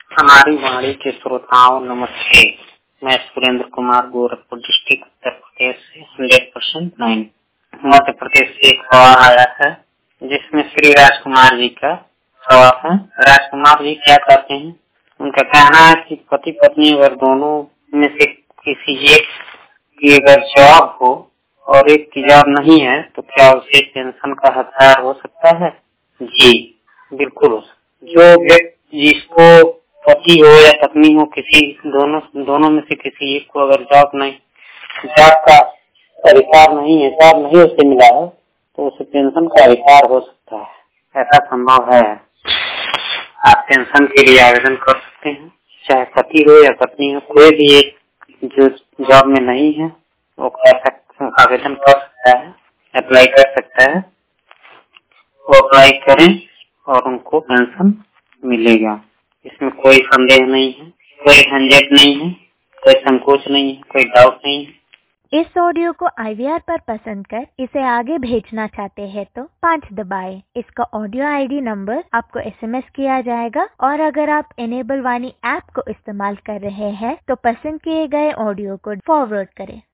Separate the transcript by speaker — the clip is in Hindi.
Speaker 1: हमारी वाणी के श्रोताओं नमस्ते। मैं सुरेंद्र कुमार, गोरखपुर डिस्ट्रिक्ट, उत्तर प्रदेश से 100% 9 मध्य प्रदेश से एक सवाल आया है जिसमें श्री राजकुमार जी का सवाल है। राजकुमार जी क्या कहते हैं? उनका कहना है कि पति पत्नी अगर दोनों में से किसी एक की अगर जॉब हो और एक की जॉब नहीं है तो क्या उसे पेंशन का हकदार हो सकता है? जी बिल्कुल। जो व्यक्ति जिसको पति हो या पत्नी हो, किसी दोनों में से किसी एक को अगर जॉब का अधिकार नहीं है, जॉब नहीं उसे मिला है, तो उसे पेंशन का अधिकार हो सकता है। ऐसा संभव है। आप पेंशन के लिए आवेदन कर सकते हैं, चाहे पति हो या पत्नी हो। कोई भी एक जो जॉब में नहीं है वो आवेदन कर सकता है, अप्लाई कर सकता है। वो अप्लाई करें और उनको पेंशन मिलेगा। इसमें कोई संदेह नहीं है, कोई झंझट नहीं है, कोई संकोच नहीं है, कोई डाउट नहीं है।
Speaker 2: इस ऑडियो को IVR पर पसंद कर इसे आगे भेजना चाहते हैं तो 5 दबाएं। इसका ऑडियो ID नंबर आपको SMS किया जाएगा और अगर आप इनेबल वाणी ऐप को इस्तेमाल कर रहे हैं तो पसंद किए गए ऑडियो को फॉरवर्ड करें।